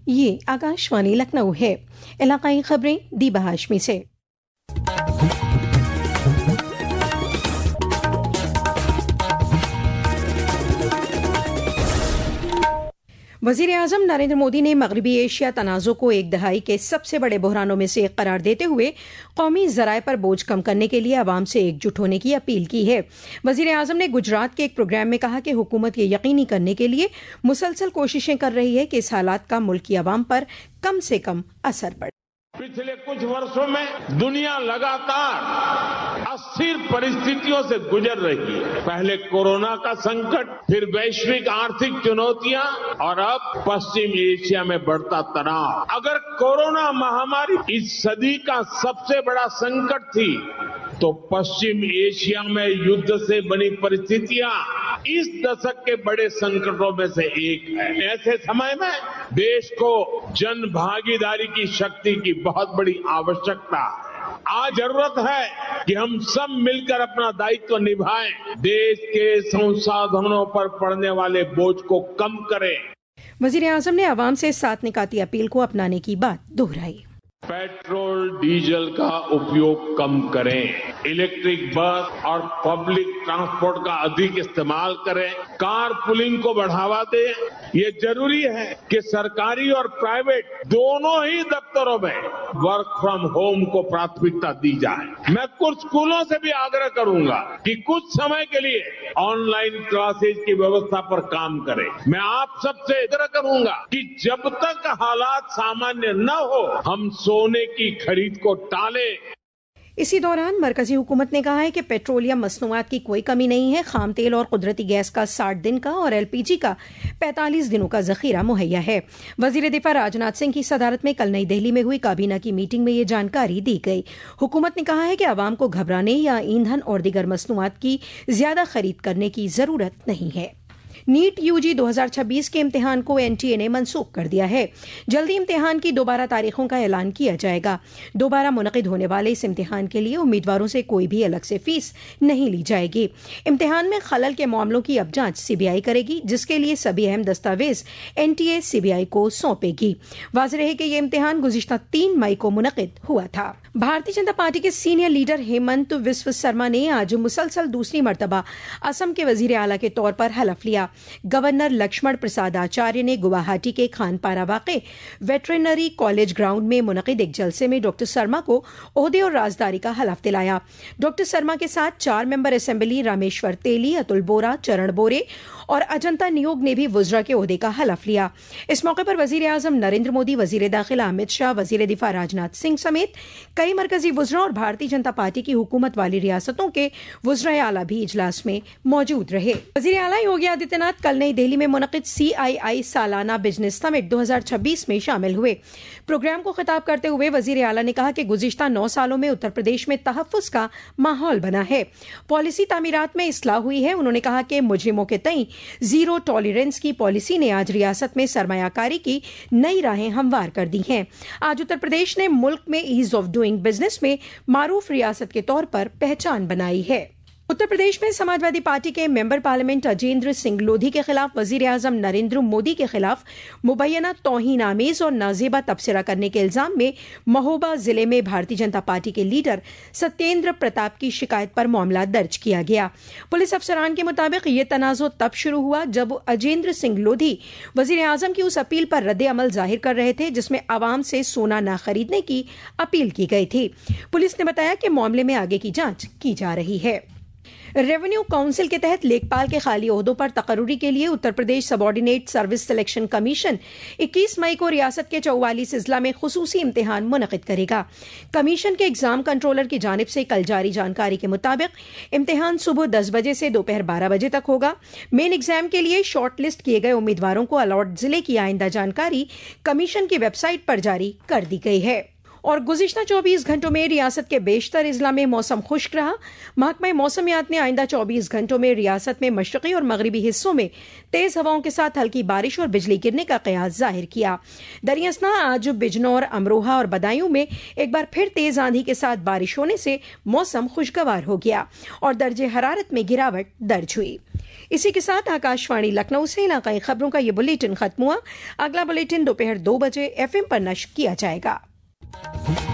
ये आकाशवाणी लखनऊ है। इलाकाई खबरें दीबा हाशमी से। वज़ीर-ए-आज़म नरेंद्र मोदी ने मगरबी एशिया तनाज़ुर को एक दहाई के सबसे बड़े बहरानों में से एक करार देते हुए कौमी ज़राए पर बोझ कम करने के लिए अवाम से एकजुट होने की अपील की है। वज़ीर-ए-आज़म ने गुजरात के एक प्रोग्राम में कहा कि हुकूमत ये यकीनी करने के लिए मुसलसल कोशिशें कर रही है कि इस हालात का मुल्क की अवाम पर कम से कम असर पड़े। पिछले कुछ वर्षों में दुनिया लगातार अस्थिर परिस्थितियों से गुजर रही है। पहले कोरोना का संकट, फिर वैश्विक आर्थिक चुनौतियां और अब पश्चिम एशिया में बढ़ता तनाव। अगर कोरोना महामारी इस सदी का सबसे बड़ा संकट थी तो पश्चिम एशिया में युद्ध से बनी परिस्थितियां इस दशक के बड़े संकटों में से एक है। ऐसे समय में देश को जन भागीदारी की शक्ति की बहुत बड़ी आवश्यकता है। आज जरूरत है कि हम सब मिलकर अपना दायित्व निभाएं, देश के संसाधनों पर पड़ने वाले बोझ को कम करें। वज़ीर-ए-आज़म ने अवाम से 7 निकाती अपील को अपनाने की बात दोहराई। पेट्रोल डीजल का उपयोग कम करें, इलेक्ट्रिक बस और पब्लिक ट्रांसपोर्ट का अधिक इस्तेमाल करें, कार पुलिंग को बढ़ावा दें। ये जरूरी है कि सरकारी और प्राइवेट दोनों ही दफ्तरों में वर्क फ्रॉम होम को प्राथमिकता दी जाए। मैं कुछ स्कूलों से भी आग्रह करूंगा कि कुछ समय के लिए ऑनलाइन क्लासेज की व्यवस्था पर काम करें। मैं आप सबसे आग्रह करूंगा कि जब तक हालात सामान्य न हो हम सोने की खरीद को टालें। इसी दौरान मरकजी हुकूमत ने कहा है कि पेट्रोलियम मसनूआत की कोई कमी नहीं है। खाम तेल और कुदरती गैस का 60 दिन का और LPG का 45 दिनों का जखीरा मुहैया है। वजीर दिफा राजनाथ सिंह की सदारत में कल नई दिल्ली में हुई काबीना की मीटिंग में ये जानकारी दी गई। हुकूमत ने कहा है कि आवाम को घबराने या ईंधन और दीगर मसनूआत की ज्यादा खरीद करने की जरूरत नहीं है। नीट यूजी 2026 के इम्तिहान को NTA ने मनसूख कर दिया है। जल्दी इम्तिहान की दोबारा तारीखों का ऐलान किया जाएगा। दोबारा मुनक़िद होने वाले इस इम्तिहान के लिए उम्मीदवारों से कोई भी अलग से फीस नहीं ली जाएगी। इम्तिहान में खलल के मामलों की अब जांच CBI करेगी, जिसके लिए सभी अहम दस्तावेज NTA CBI को सौंपेगी। वाज़ेह है कि यह इम्तिहान गुज़िश्ता 3 मई को मुनक़िद हुआ था। भारतीय जनता पार्टी के सीनियर लीडर हेमंत बिस्व शर्मा ने आज मुसलसल दूसरी मरतबा असम के वजीर आला के तौर पर हलफ लिया। गवर्नर लक्ष्मण प्रसाद आचार्य ने गुवाहाटी के खानपारा वाक़े वेटरनरी कॉलेज ग्राउंड में मुनक़िद एक जलसे में डॉक्टर शर्मा को ओहदे और राजदारी का हलफ दिलाया। डॉक्टर शर्मा के साथ 4 मेंबर असेंबली रामेश्वर तेली, अतुल बोरा, चरण बोरे और अजंता नियोग ने भी वज़रा के ओहदे का हलफ लिया। इस मौके पर वज़ीर-ए-आज़म नरेंद्र मोदी, वज़ीर दाखिला अमित शाह, वज़ीर दिफा राजनाथ सिंह समेत कई मरकजी वज़रा और भारतीय जनता पार्टी की हुकूमत वाली रियासतों के वज़राए आला भी इजलास में मौजूद रहे। वज़ीर आला योगी आदित्यनाथ कल नई दिल्ली में मुनक़िद CII सालाना बिजनेस समिट 2026 में शामिल हुए। प्रोग्राम को खिताब करते हुए वज़ीर आला ने कहा कि गुज़िश्ता 9 सालों में उत्तर प्रदेश में तहफ़्फ़ुज़ का माहौल बना है। पॉलिसी तामीरात में इस्लाह हुई है। उन्होंने कहा कि मुजरिमों के तई जीरो टॉलरेंस की पॉलिसी ने आज रियासत में सरमायाकारी की नई राहें हमवार कर दी हैं। आज उत्तर प्रदेश ने मुल्क में ईज ऑफ डूइंग बिजनेस में मारूफ रियासत के तौर पर पहचान बनाई है। उत्तर प्रदेश में समाजवादी पार्टी के मेंबर पार्लियामेंट अजेंद्र सिंह लोधी के खिलाफ वज़ीर-ए-आज़म नरेंद्र मोदी के खिलाफ मुबैना तौहीन आमेज और नाजेबा तबसरा करने के इल्जाम में महोबा जिले में भारतीय जनता पार्टी के लीडर सत्येंद्र प्रताप की शिकायत पर मामला दर्ज किया गया। पुलिस अफसरान के मुताबिक ये तनाज़ो तब शुरू हुआ जब अजेंद्र सिंह लोधी वज़ीर-ए-आज़म की उस अपील पर रद्द अमल जाहिर कर रहे थे जिसमें आवाम से सोना न खरीदने की अपील की गई थी। पुलिस ने बताया कि मामले में आगे की जांच की जा रही है। रेवेन्यू काउंसिल के तहत लेखपाल के खाली ओहदों पर तकर्रुरी के लिए Uttar Pradesh subordinate service selection commission 21 मई को रियासत के 44 अजला में खुसूसी इम्तिहान मुनक़िद करेगा। कमीशन के एग्जाम कंट्रोलर की जानिब से कल जारी जानकारी के मुताबिक इम्तिहान सुबह 10 बजे से दोपहर 12 बजे तक होगा। मेन एग्जाम के लिए शॉर्ट लिस्ट किए गए उम्मीदवारों को अलॉट जिले की आइंदा जानकारी कमीशन की वेबसाइट पर जारी कर दी गई है। और गुज़िश्ता 24 घंटों में रियासत के बेशतर अजला में मौसम खुश्क रहा। महकमा मौसमियात ने आइंदा 24 घंटों में रियासत में मशरक़ी और मगरबी हिस्सों में तेज़ हवाओं के साथ हल्की बारिश और बिजली गिरने का क़यास जाहिर किया। दरियासना आज बिजनौर, अमरोहा और बदायूं में एक बार फिर तेज़ आंधी के साथ बारिश होने से मौसम खुशगवार हो गया और दर्जे हरारत में गिरावट दर्ज हुई। इसी के साथ आकाशवाणी लखनऊ से इलाकाई खबरों का ये बुलेटिन खत्म हुआ। अगला बुलेटिन दोपहर 2 बजे FM पर नश्र किया जाएगा।